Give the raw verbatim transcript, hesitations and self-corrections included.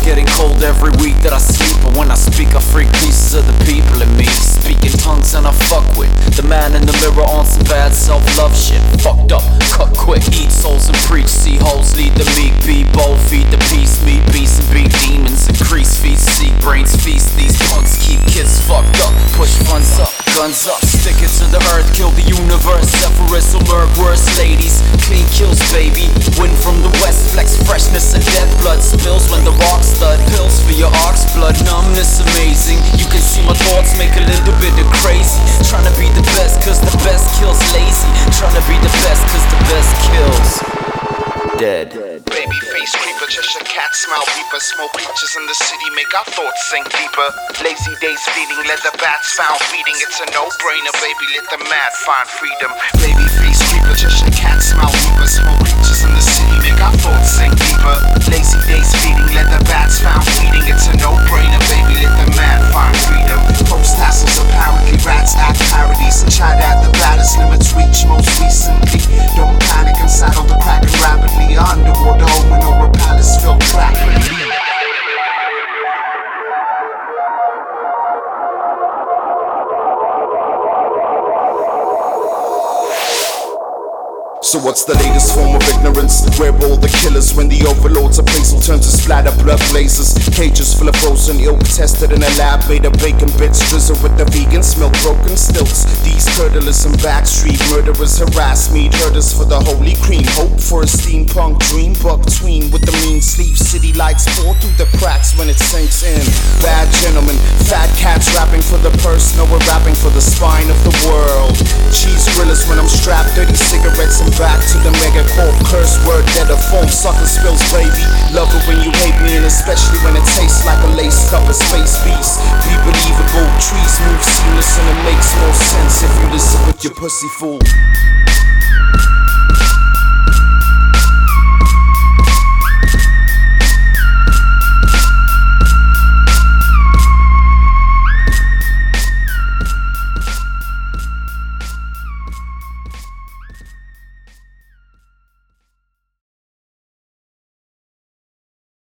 getting cold every week that I sleep. But when I speak I freak pieces of the people in me. Speaking tongues and I fuck with the man in the mirror on some bad self-love shit. Fucked up, cut quick, eat souls and preach. See hoes, lead the meek, be bold, feed the peace. Meet beasts and beat demons, increase feast, seek brains, feast. These punks keep kids fucked up, push funds up, guns up, stick it to the earth, kill the universe. Zephyrus will murk worse ladies, clean kills baby. Wind from the west, flex freshness and dead blood spills when the rock stud. Pills for your ox blood, numbness amazing. You can see my thoughts make a little bit of crazy. Trying to be the best cause the best kills lazy. Trying to be the best cause the best kills dead. Baby face creeper, Cheshire cat, smile beeper. Smoke creatures in the city make our thoughts sink deeper. Lazy days feeding, leather bats found feeding. It's a no-brainer, baby, let the mad find freedom. Baby face creeper, Cheshire cat, smile beeper. Smoke creatures in the city make our thoughts sink deeper. Lazy days feeding, leather bats found feeding. It's a no-brainer, baby, let the mad find freedom. Post tassels, apparently rats act parodies. And tried at the baddest limits reach most recently. Don't panic and saddle the kraken rapidly. Underwater home in over a palace filled track. So what's the latest form of ignorance? Where all the killers when the overlords of place will turn to splatter blood blazes? Cages full of frozen ilk, tested in a lab, made of bacon bits, drizzle with the vegans, milk broken stilts. These curdlers and backstreet murderers harass me, herders for the holy cream. Hope for a steampunk dream, buck tween with the mean sleeve. City lights pour through the cracks when it sinks in. Bad gentlemen, fat cats rapping for the purse, no we're rapping for the spine of the world. Cheese grillers when I'm strapped, dirty cigarettes and back to the megacorp, curse word that a foam sucker spills, baby. Love it when you hate me, and especially when it tastes like a laced up a space beast. Be believable, trees move seamless, and it makes more sense if you listen with your pussy fool.